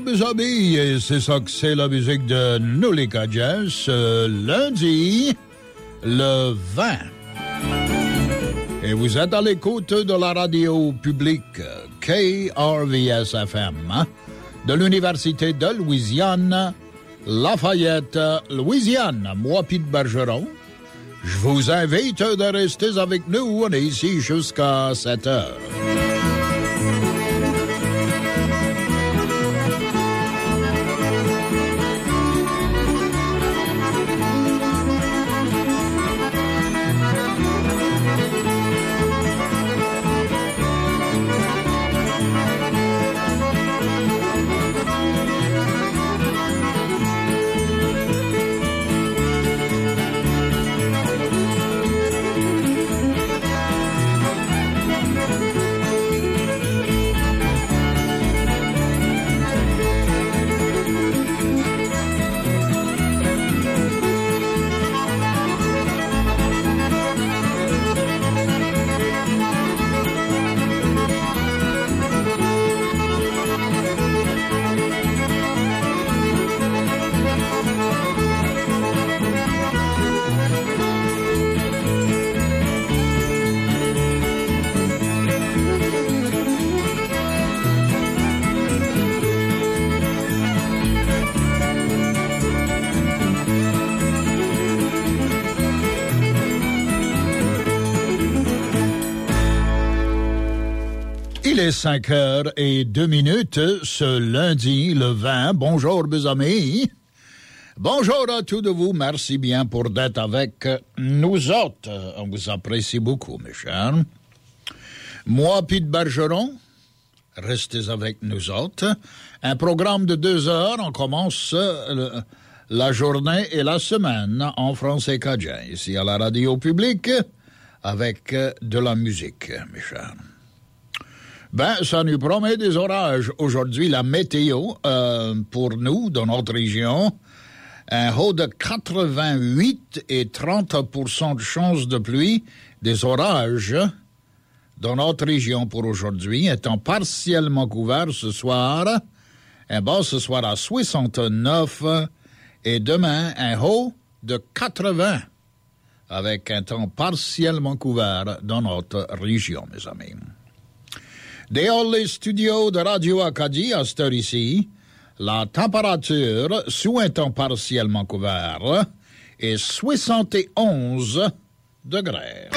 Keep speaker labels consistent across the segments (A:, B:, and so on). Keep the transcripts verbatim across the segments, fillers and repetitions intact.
A: mes amis, et c'est ça que c'est la musique de Nous les Cajuns, ce lundi, le vingt. Et vous êtes à l'écoute de la radio publique K R V S F M de l'Université de Louisiane, Lafayette, Louisiane. Moi, Pete Bergeron, je vous invite de rester avec nous. On est ici jusqu'à sept heures. Il est cinq heures et deux minutes ce lundi, le vingt. Bonjour, mes amis. Bonjour à tous de vous. Merci bien pour d'être avec nous autres. On vous apprécie beaucoup, mes chers. Moi, Pete Bergeron, restez avec nous autres. Un programme de deux heures. On commence le, la journée et la semaine en français cajun, ici à la radio publique, avec de la musique, mes chers. Ben, ça nous promet des orages. Aujourd'hui, la météo, euh, pour nous, dans notre région, un haut de quatre-vingt-huit et trente pour cent de chances de pluie, des orages dans notre région pour aujourd'hui, étant partiellement couvert ce soir. Un bas ce soir à soixante-neuf et demain, un haut de quatre-vingts avec un temps partiellement couvert dans notre région, mes amis. Dehors les studios de Radio Acadie, à cette heure ici, la température, sous un temps partiellement couvert, est soixante et onze degrés.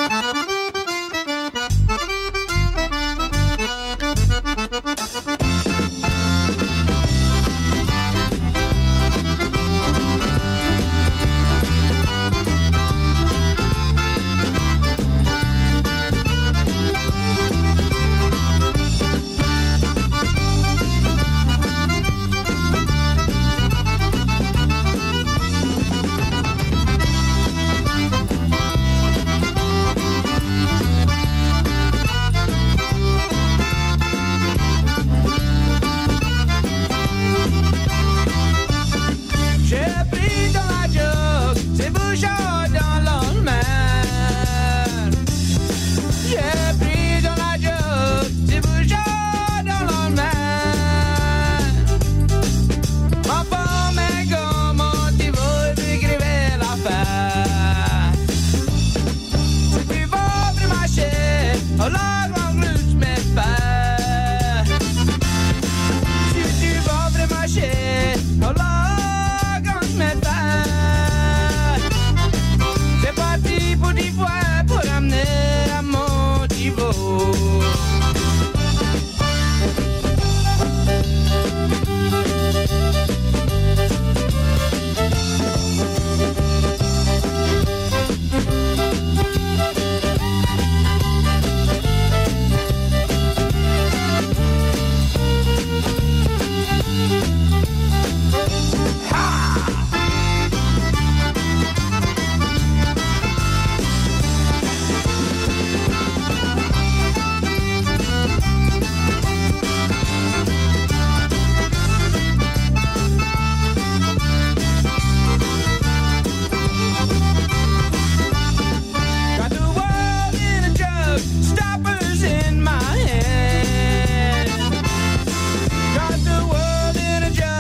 B: Got the world in a jar.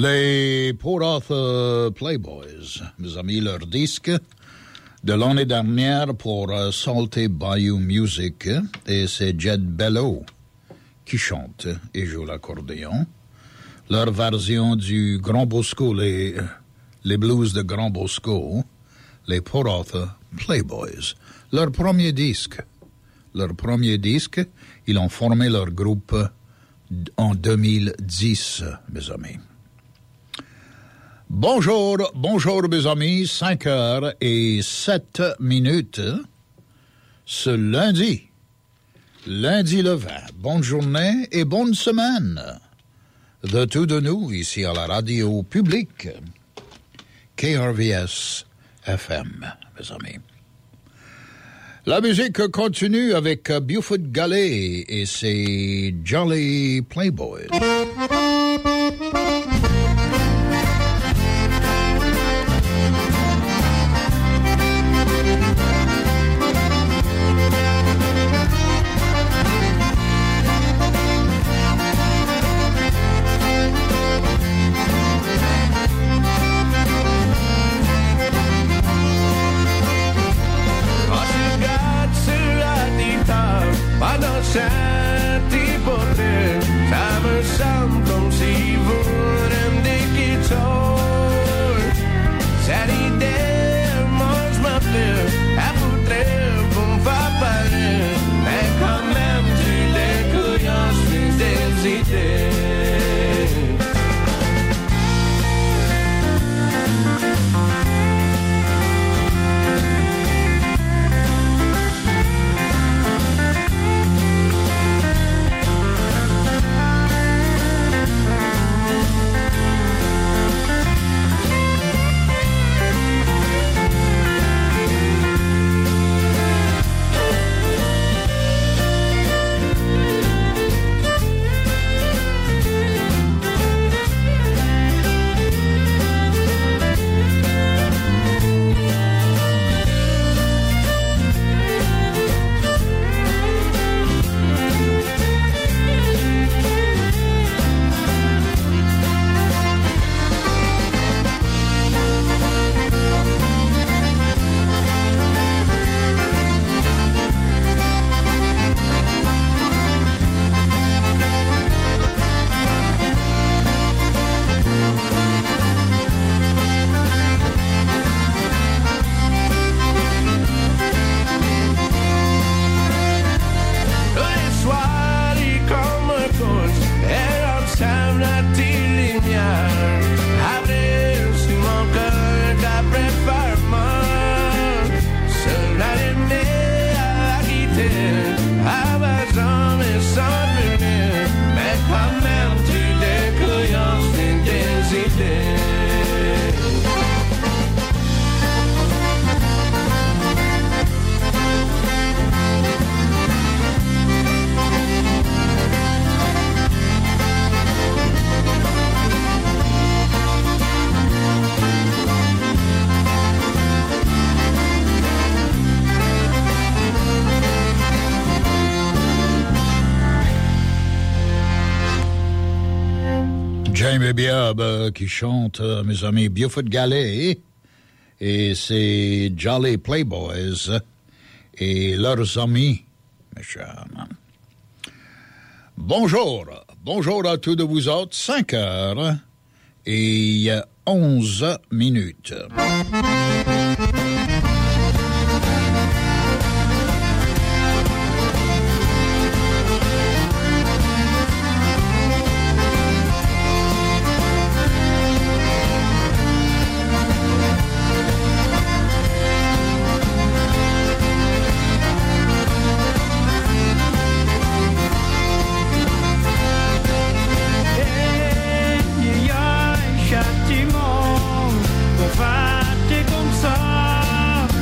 A: Les Port Arthur Playboys, mes amis, leur disque de l'année dernière pour uh, Salty Bayou Music, et c'est Jed Bello qui chante et joue l'accordéon. Leur version du Grand Bosco, les, les blues de Grand Bosco, les Port Arthur Playboys. Leur premier disque, leur premier disque, ils ont formé leur groupe en deux mille dix, mes amis. Bonjour, bonjour mes amis, cinq heures et sept minutes, ce lundi, lundi le vingt. Bonne journée et bonne semaine de tous de nous ici à la radio publique, K R V S F M, mes amis. La musique continue avec Buford Galley et ses Jolly Playboys.
B: Senti poter, ça me semble comme si vous m'indiquiez tôt. Cette idée, moi je m'appelle, elle voudrait pour me faire parler, mais quand même tu découvres, je suis des idées.
A: Jamie Biab euh, qui chante, euh, mes amis, Buford Galley et ses Jolly Playboys et leurs amis, mes chers. Bonjour, bonjour à tous de vous autres, cinq heures et onze minutes.
B: Châtiment, pour faire comme ça.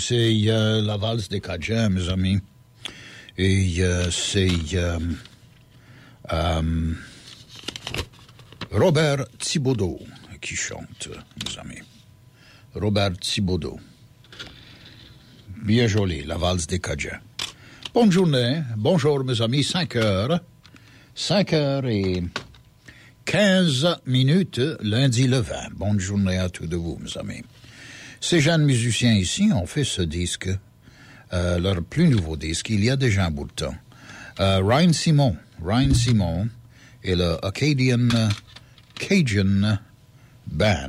A: c'est euh, la valse des Cajuns, mes amis. Et euh, c'est euh, euh, Robert Thibodeau qui chante, mes amis. Robert Thibodeau. Bien joli, la valse des Cajuns. Bonne journée, bonjour mes amis, cinq heures. cinq heures et quinze minutes, lundi le vingt. Bonne journée à tous de vous, mes amis. Ces jeunes musiciens ici ont fait ce disque, euh, leur plus nouveau disque, il y a déjà un bout de temps. Euh, Ryan Simon, Ryan Simon et le Acadian Cajun Band.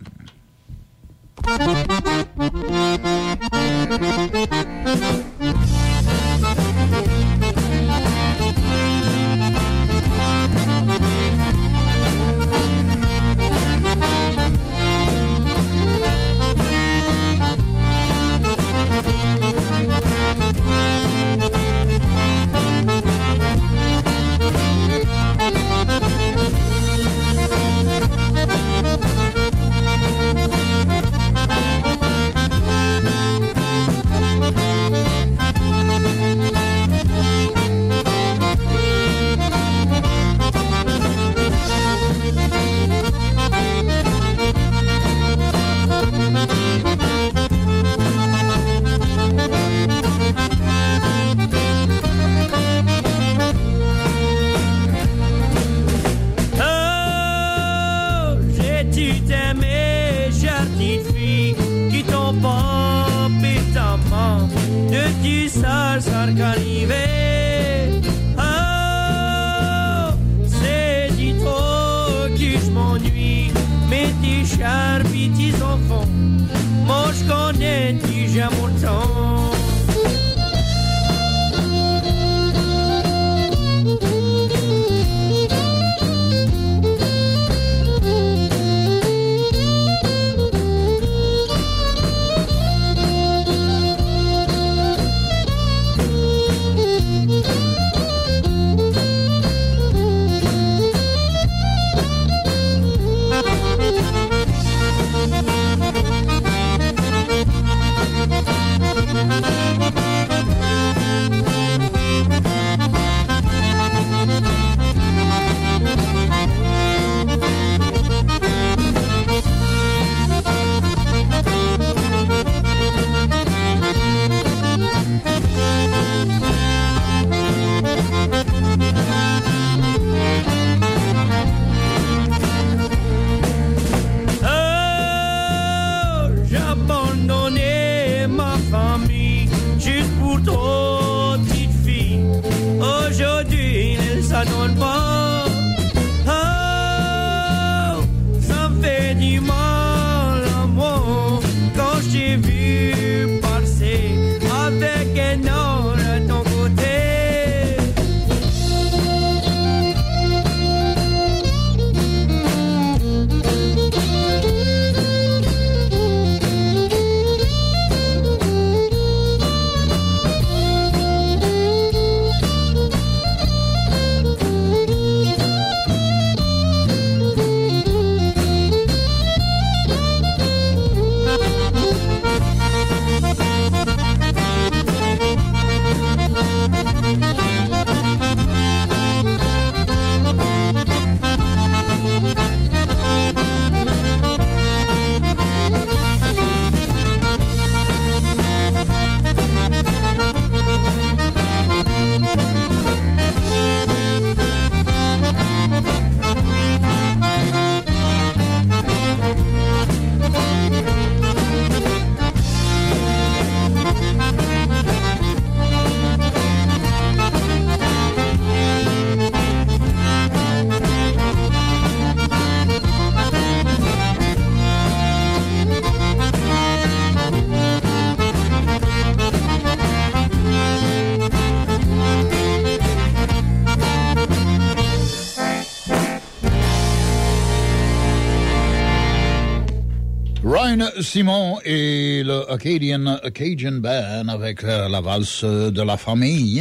A: Simon et le Acadian Cajun Band avec euh, la valse de la famille.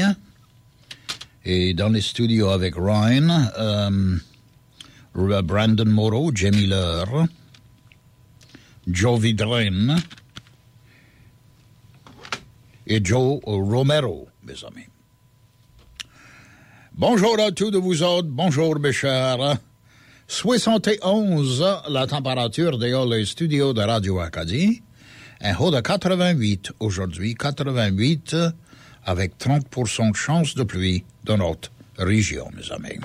A: Et dans les studios avec Ryan, euh, Brandon Moreau, Jamie Leur, Joe Vidren et Joe Romero, mes amis. Bonjour à tous de vous autres, bonjour mes chers. soixante et onze, la température dehors les studios de Radio Acadie. Un haut de quatre-vingt-huit aujourd'hui, quatre-vingt-huit avec trente pour cent de chance de pluie dans notre région, mes amis.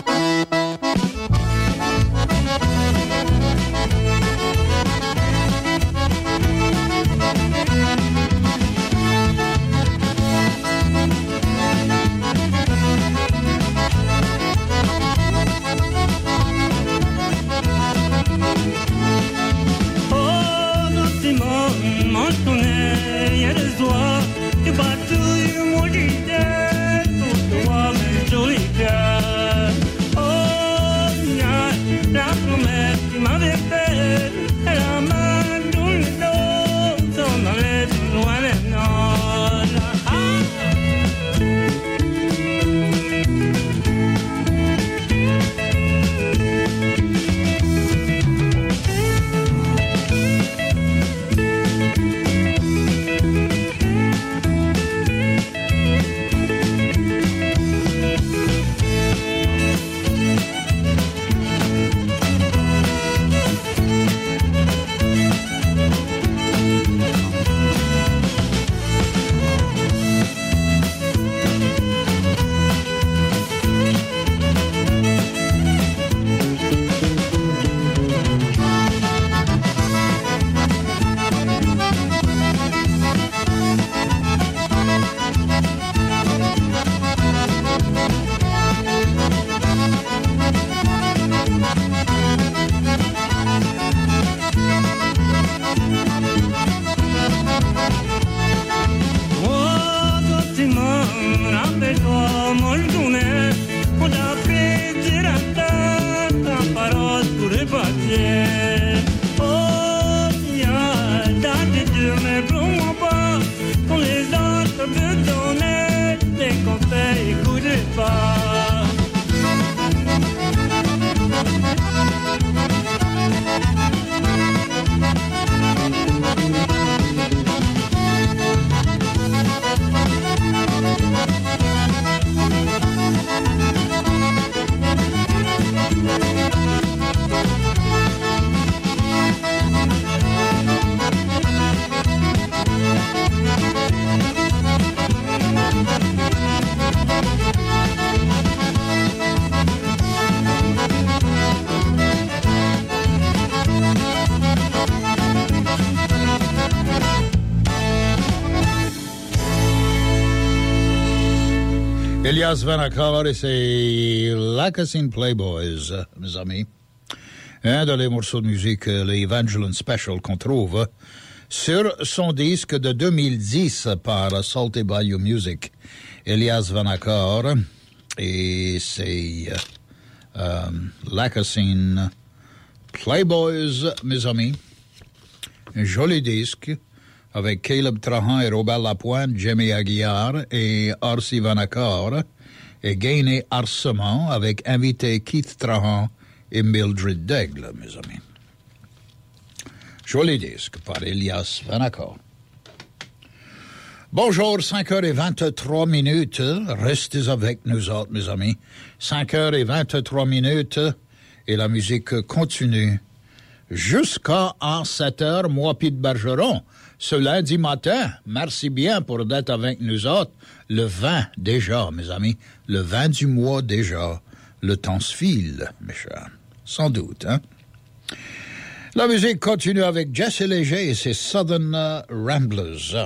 A: Elias Vanakkar et ses Lacassine Playboys, mes amis. Un des morceaux de musique, les Evangeline Special, qu'on trouve sur son disque de deux mille dix par Salty Bayou Music. Elias Vanakkar et ses euh, Lacassine Playboys, mes amis. Un joli disque avec Caleb Trahan et Robert Lapointe, Jamie Aguiar et Arsi Vanakkar, et Gainé Arcement avec invité Keith Trahan et Mildred Daigle, mes amis. Joli disque par Elias Vanakkar. Bonjour, cinq heures vingt-trois minutes. Restez avec nous autres, mes amis. cinq heures vingt-trois minutes et la musique continue jusqu'à sept heures, moi, Pete Bergeron. Ce lundi matin, merci bien pour d'être avec nous autres. Le vingt déjà, mes amis. Le vingt du mois déjà. Le temps se file, mes chers. Sans doute, hein? La musique continue avec Jesse Léger et ses Southern Ramblers.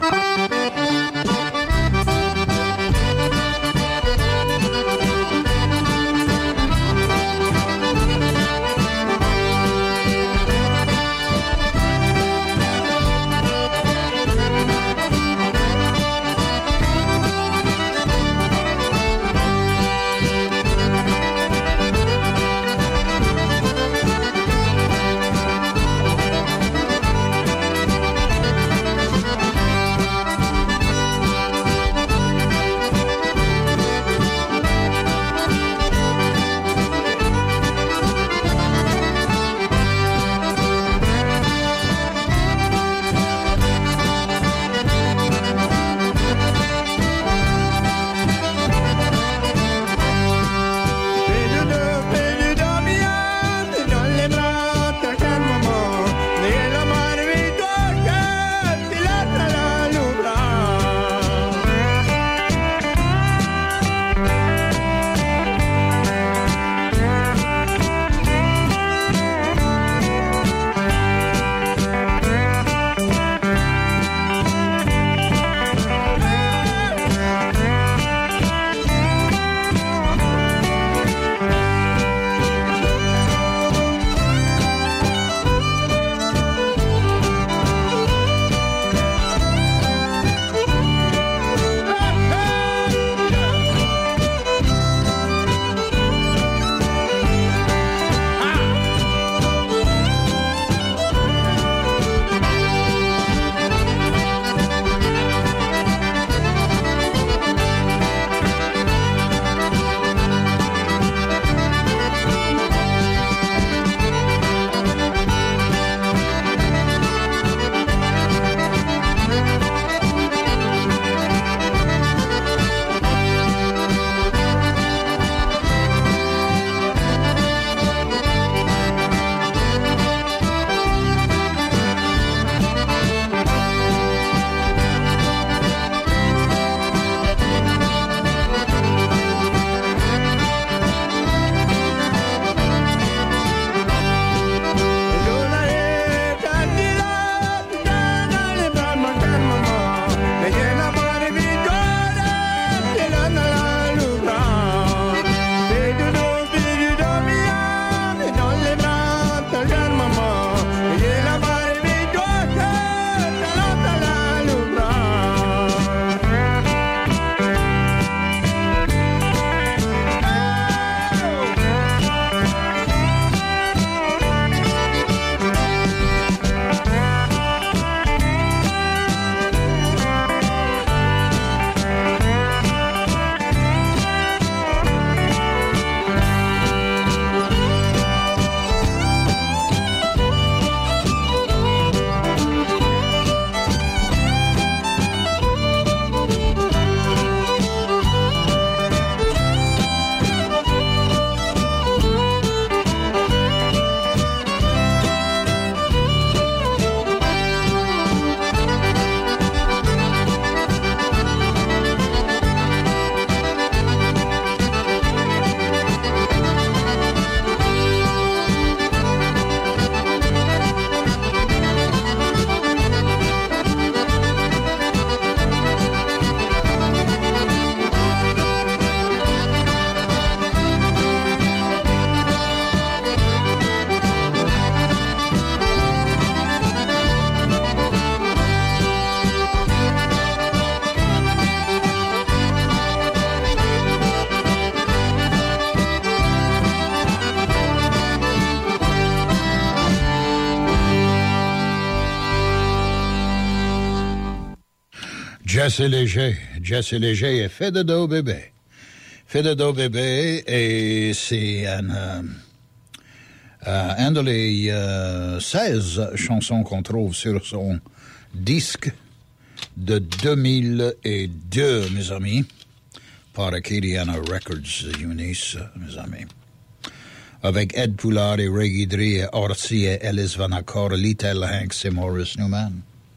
A: Jesse Léger. Jesse Léger est fait de dos bébé. Fait de dos bébé et c'est un, euh, euh, un de les euh, seize chansons qu'on trouve sur son disque de deux mille deux, mes amis, par Acadiana Records, Eunice, mes amis. Avec Ed Poulard et Ray Guidry et Orsi et Ellis Van Accord, Little Hanks et Morris Newman.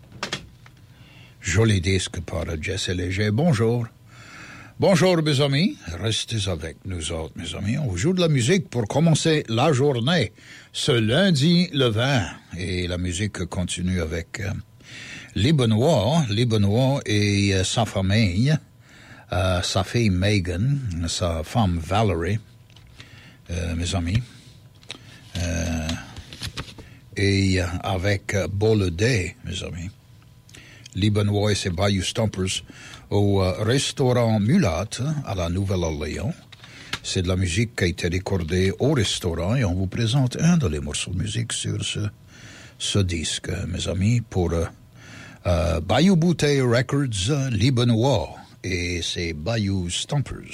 A: Joli disque par Jesse Léger. Bonjour. Bonjour, mes amis. Restez avec nous autres, mes amis. On joue de la musique pour commencer la journée, ce lundi le vingt. Et la musique continue avec euh, les Benoît, les Benoît et euh, sa famille, euh, sa fille Megan, sa femme Valerie, euh, mes amis. Euh, et euh, avec euh, Bolodé, mes amis. Les Benoît et ses Bayou Stompers au euh, restaurant Mulat à la Nouvelle-Orléans. C'est de la musique qui a été recordée au restaurant et on vous présente un de les morceaux de musique sur ce, ce disque, mes amis, pour euh, euh, Bayou Bouteille Records, euh, Les Benoît et ses Bayou Stompers.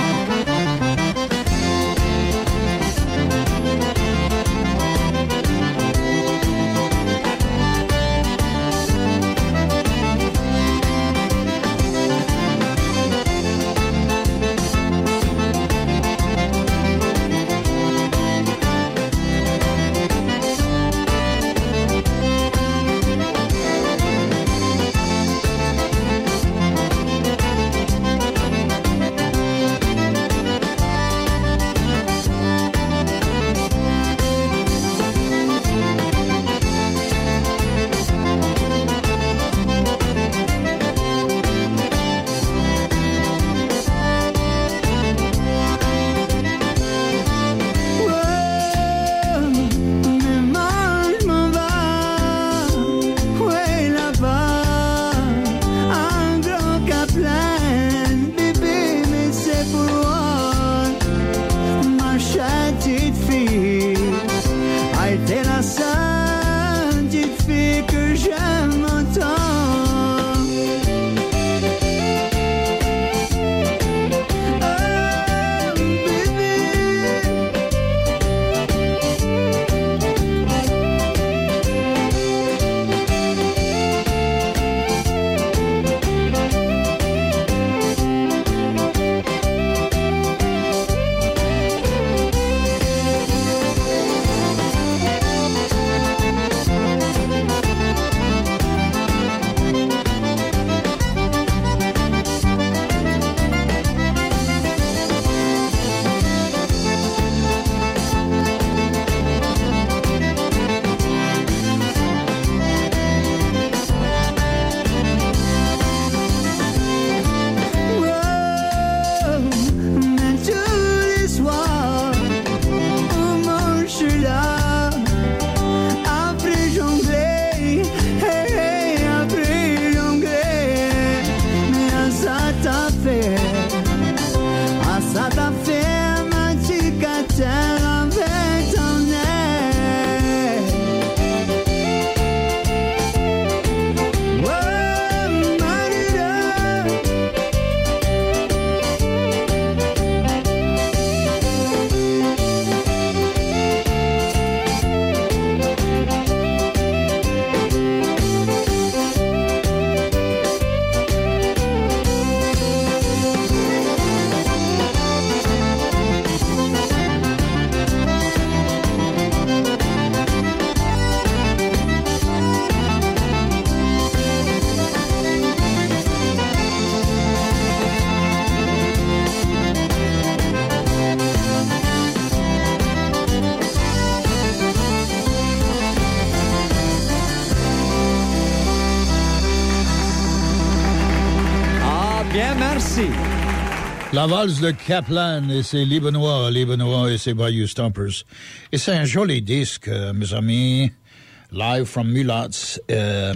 A: La valse de Kaplan et ses Les Benoît, Les Benoît et ses Bayou Stompers. Et c'est un joli disque, mes amis, live from Mulats euh,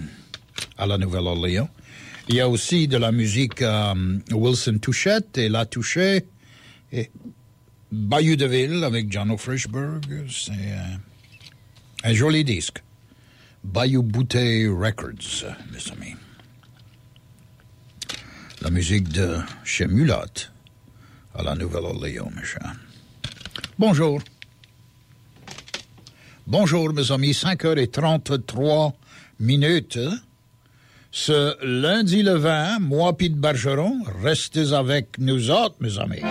A: à la Nouvelle-Orléans. Il y a aussi de la musique euh, Wilson Touchette et La Touchée et Bayou de Ville avec John Frischberg. C'est euh, un joli disque. Bayou Bouteille Records, mes amis. La musique de chez Mulotte, à la Nouvelle-Orléans, mes chers. Bonjour. Bonjour, mes amis, cinq heures trente-trois minutes. Ce lundi le vingt, moi, Pete Bergeron, restez avec nous autres, mes amis.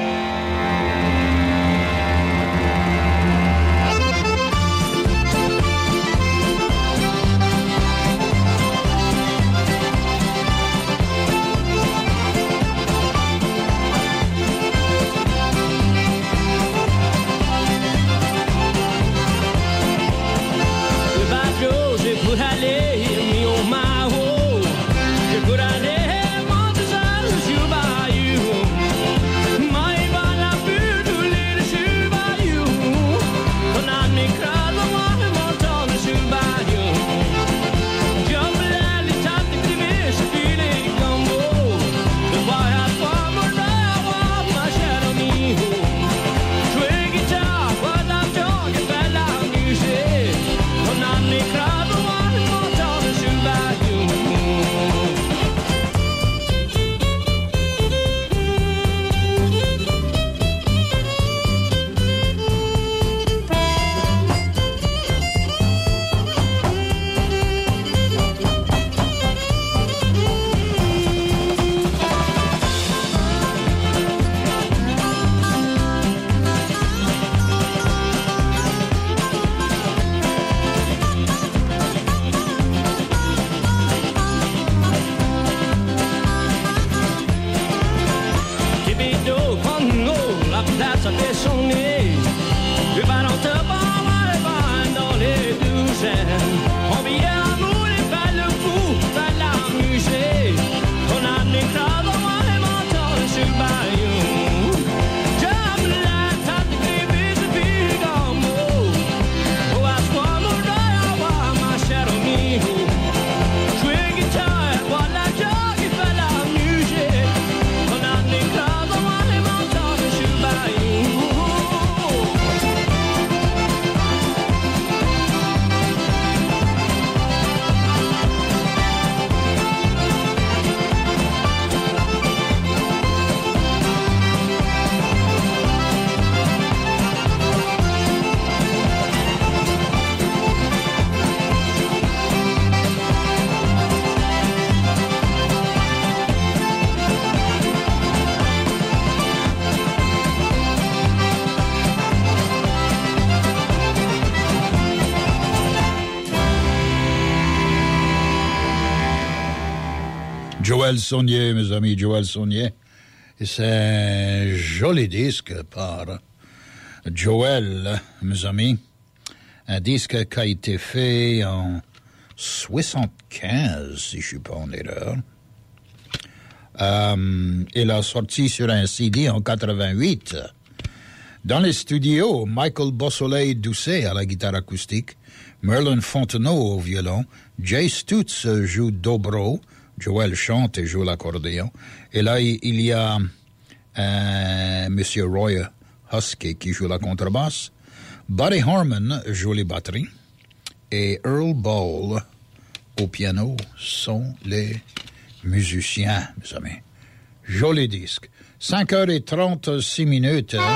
A: Joël Saunier, mes amis, Joël Saunier. Et c'est un joli disque par Joël, mes amis. Un disque qui a été fait en soixante-quinze, si je ne suis pas en erreur. Euh, il a sorti sur un C D en quatre-vingt-huit. Dans les studios, Michael Beausoleil-Doucet à la guitare acoustique, Merlin Fontenot au violon, Jay Stutz joue dobro, Joël chante et joue l'accordéon. Et là, il y a euh, Monsieur Roy Husky qui joue la contrebasse. Buddy Harman joue les batteries. Et Earl Ball au piano sont les musiciens, mes amis. Joli disque. cinq heures trente-six minutes. Hein?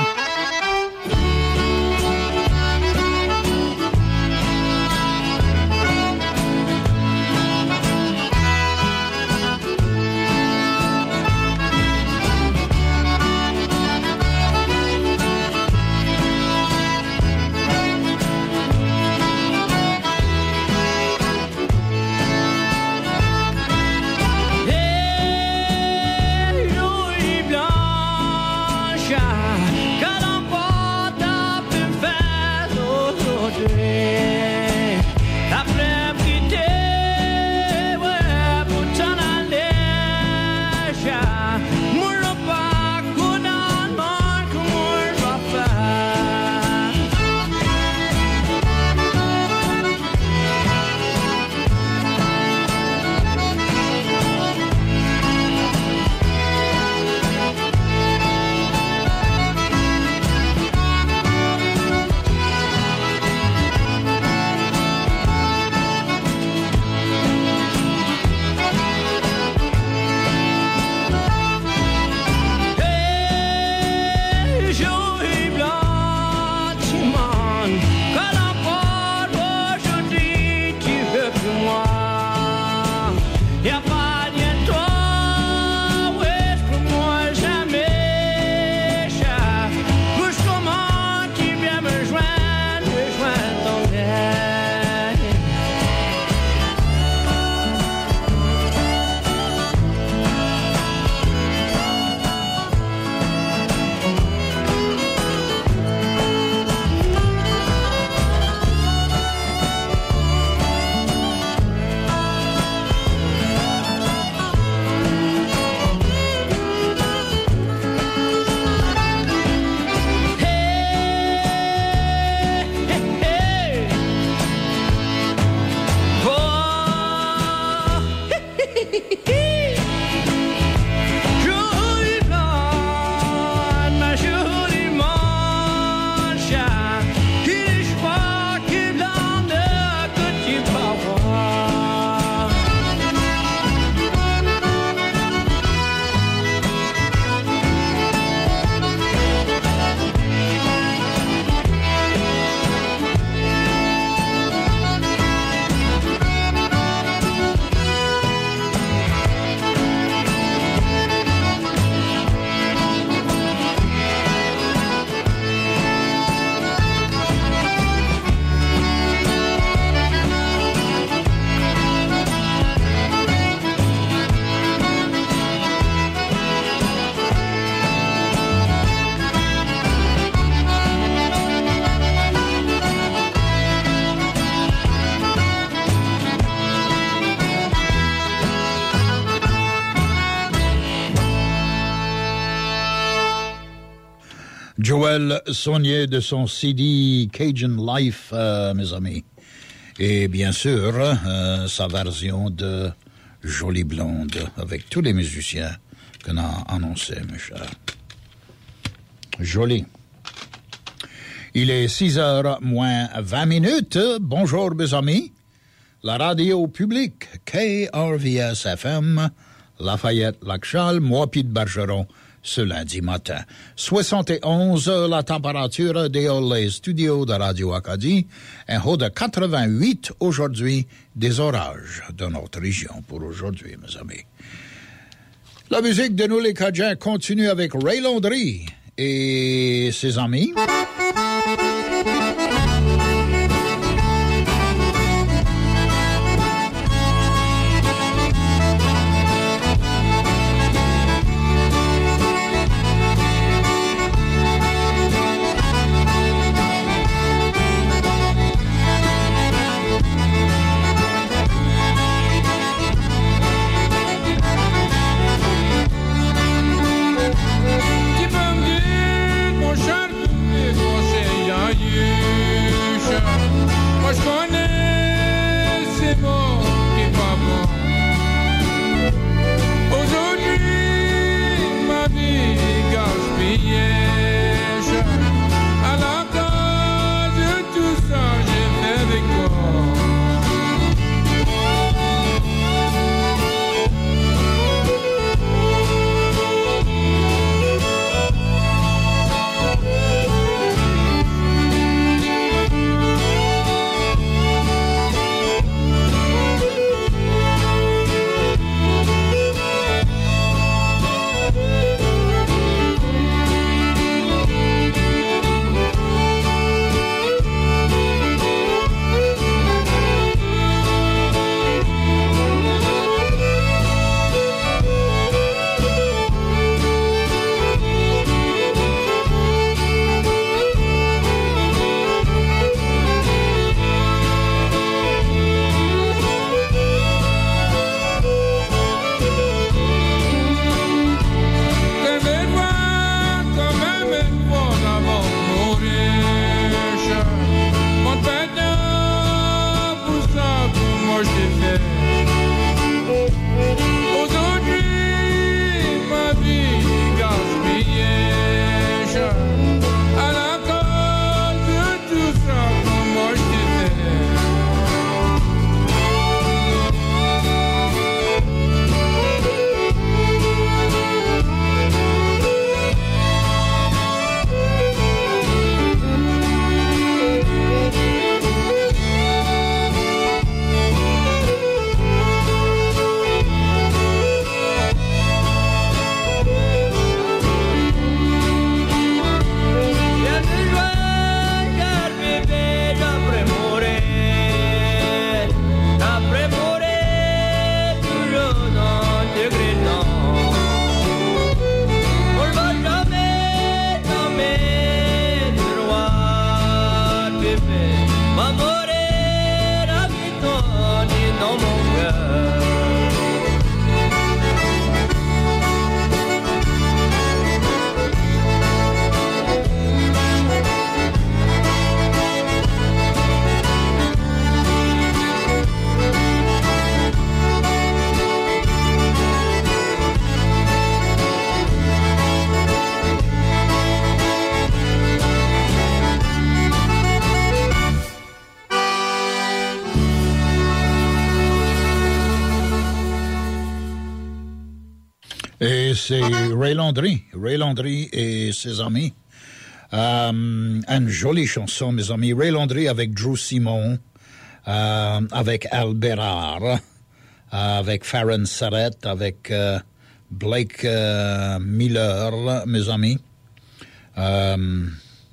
C: Hey, Louis Blanche,
A: Joël Saunier de son C D Cajun Life, euh, mes amis. Et bien sûr, euh, sa version de Jolie Blonde, avec tous les musiciens qu'on a annoncés, mes chers. Joli. Il est six heures moins vingt minutes. Bonjour, mes amis. La radio publique, K R V S F M, Lafayette-Lac-Charles, moi, Pete Bergeron, ce lundi matin. soixante et onze, la température des les studios de Radio Acadie, un haut de quatre-vingt-huit aujourd'hui, des orages de notre région pour aujourd'hui, mes amis. La musique de nous les Cajuns continue avec Ray Landry et ses amis. Et c'est Ray Landry, Ray Landry et ses amis. Euh, une jolie chanson, mes amis. Ray Landry avec Drew Simon, euh, avec Al Bérard, euh, avec Farron Sarrett, avec euh, Blake euh, Miller, mes amis, euh,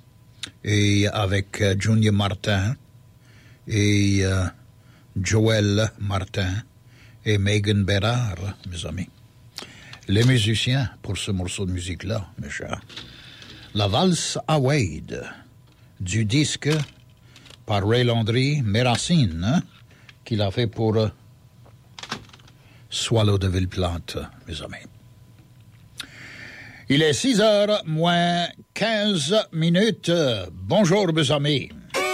A: et avec euh, Junior Martin, et euh, Joël Martin, et Megan Bérard, mes amis. Les musiciens pour ce morceau de musique-là, mes chers. La valse à Wade, du disque par Ray Landry, Mes Racines, hein, qu'il a fait pour euh, Swallow de Villeplante, mes amis. Il est six heures moins quinze minutes. Bonjour, mes amis.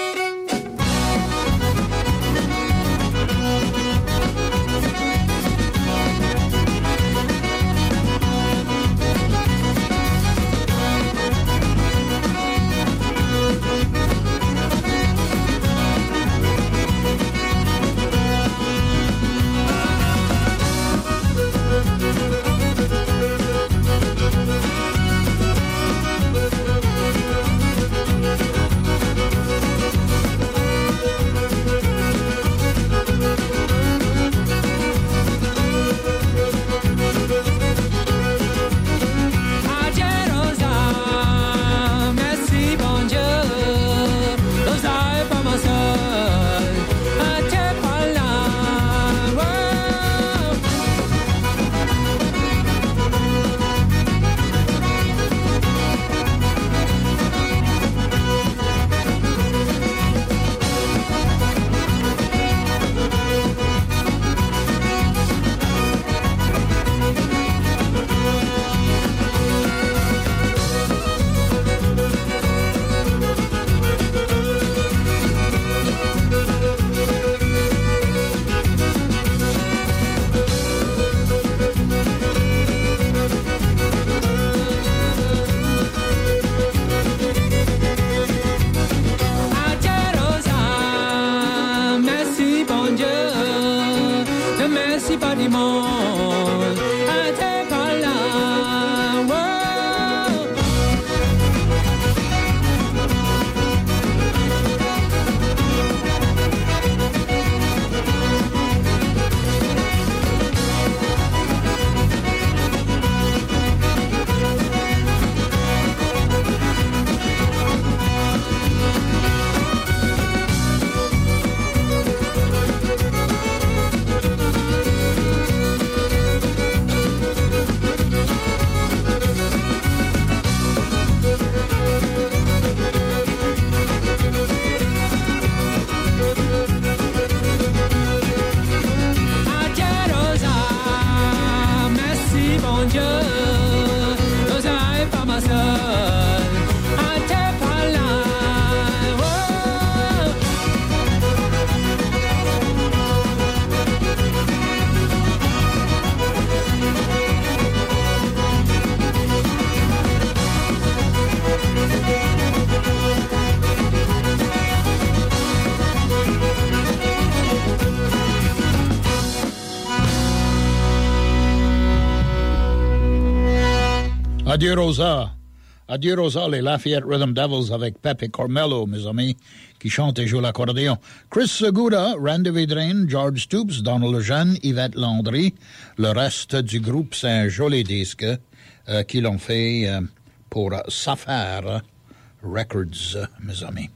A: Adieu Rosa. Adieu Rosa, les Lafayette Rhythm Devils avec Pepe Carmelo, mes amis, qui chantent et jouent l'accordéon. Chris Segura, Randy Vedrine, George Stoops, Donald Lejeune, Yvette Landry. Le reste du groupe, c'est un joli disque euh, qu'ils l'ont fait euh, pour Sapphire Records, mes amis.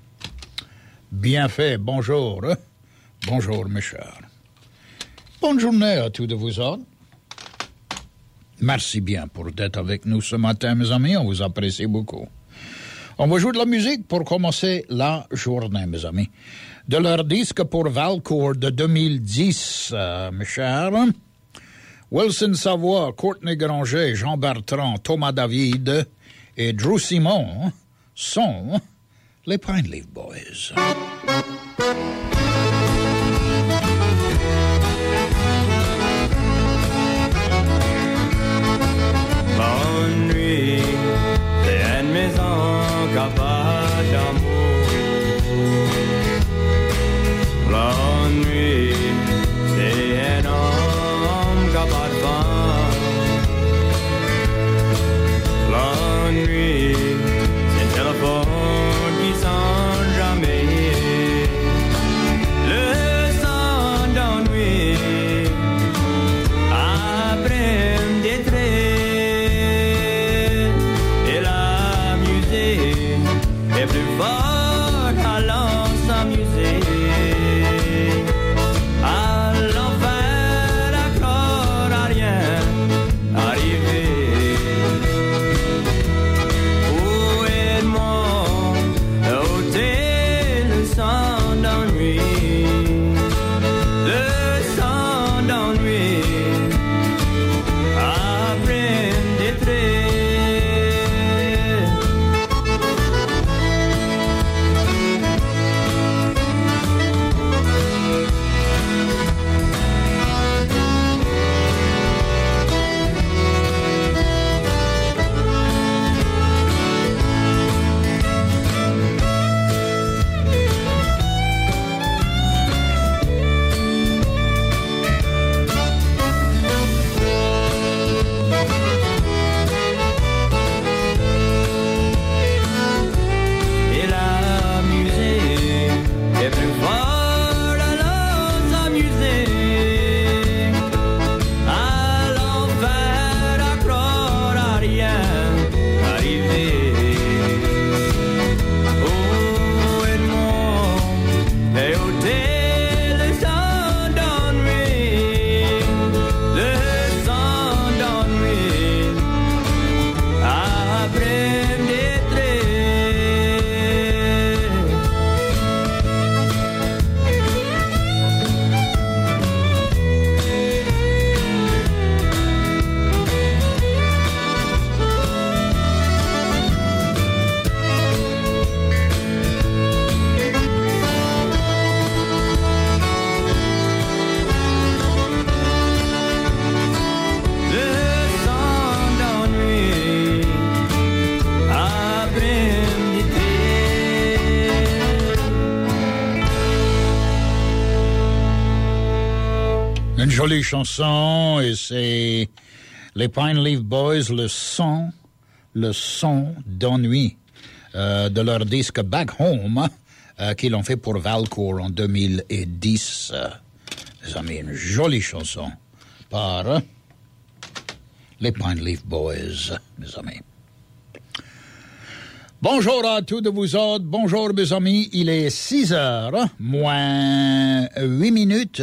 A: Bien fait, bonjour. Bonjour, mes chers. Bonne journée à tous de vous autres. Merci bien pour d'être avec nous ce matin, mes amis. On vous apprécie beaucoup. On va jouer de la musique pour commencer la journée, mes amis. De leur disque pour Valcourt de deux mille dix, euh, mes chers. Wilson Savoie, Courtney Granger, Jean Bertrand, Thomas David et Drew Simon sont les Pine Leaf Boys.
C: Bonne nuit, c'est une maison qui n'a pas d'amour. Bonne nuit, c'est un homme qui n'a pas de vent. Bonne nuit, c'est un téléphone qui sonne jamais. Le son d'ennui après des traits. Et plus fort, allons s'amuser. À l'enfer, d'accord, à rien arriver. Où est mon hôtel, le sang d'ennui, le sang d'ennui, après des traits.
A: jolie chanson et c'est les Pine Leaf Boys, le son, le son d'ennui euh, de leur disque Back Home euh, qu'ils ont fait pour Valcourt en deux mille dix. Euh, les amis, une jolie chanson par euh, les Pine Leaf Boys, mes amis. Bonjour à tous de vous autres, bonjour mes amis, il est six heures, moins huit minutes.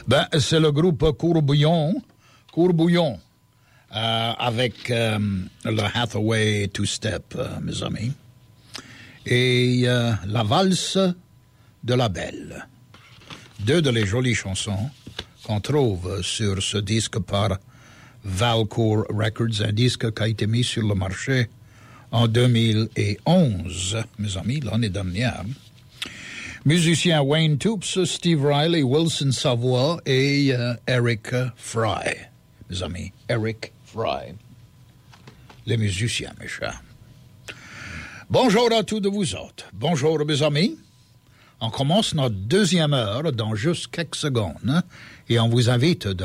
A: Ben, c'est le groupe Courbouillon, Courbouillon, euh, avec euh, le Hathaway Two-Step, euh, mes amis. Et euh, la valse de la belle. Deux de les jolies chansons qu'on trouve sur ce disque par Valcourt Records, un disque qui a été mis sur le marché en deux mille onze, mes amis, l'année dernière. Musiciens Wayne Toups, Steve Riley, Wilson Savoie et euh, Eric Fry. Mes amis, Eric Fry. Les musiciens, mes chers. Bonjour à tous de vous autres. Bonjour, mes amis. On commence notre deuxième heure dans juste quelques secondes, hein, et on vous invite de